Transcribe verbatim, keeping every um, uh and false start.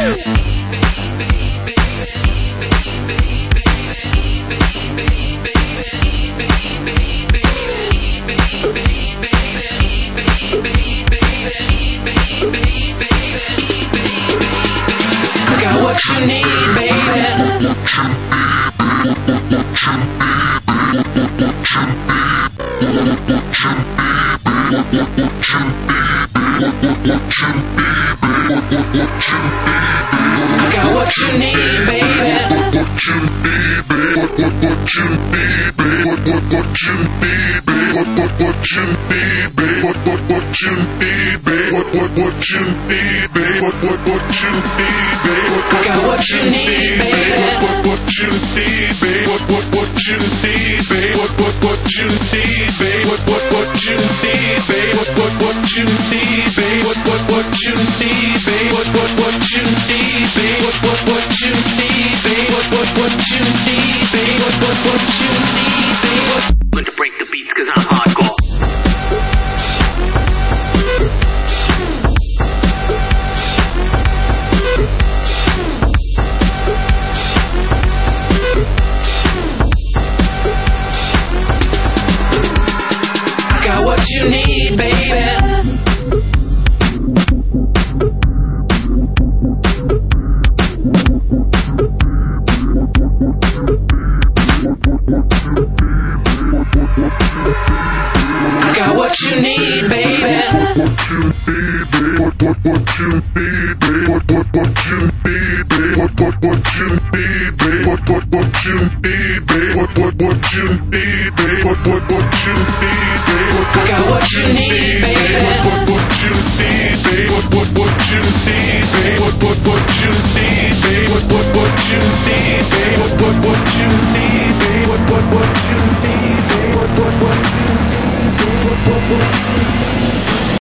What you need, baby. Got what you need, baby. What you need, baby. What you need, baby. What what you need, baby. What what what you need, baby. What what what you need, baby. What what what you need, baby. What what what you need, baby. Got what you need, baby. What what you need, baby. What what what you need, baby. What what what you need, baby. What what what you need, baby. What what what you need, baby. What what what you need, baby. What what what you need, baby. What what what you need, baby. What what what you need, baby. What what what you need, baby. Going to break the beats 'cause I'm hardcore. What you need, baby. I got what you need, baby. What what you need, baby. What what what you need, baby. What what what you need, baby. What what what you need, baby. What what what you need, baby. What what what you need, baby. I got what you need, baby.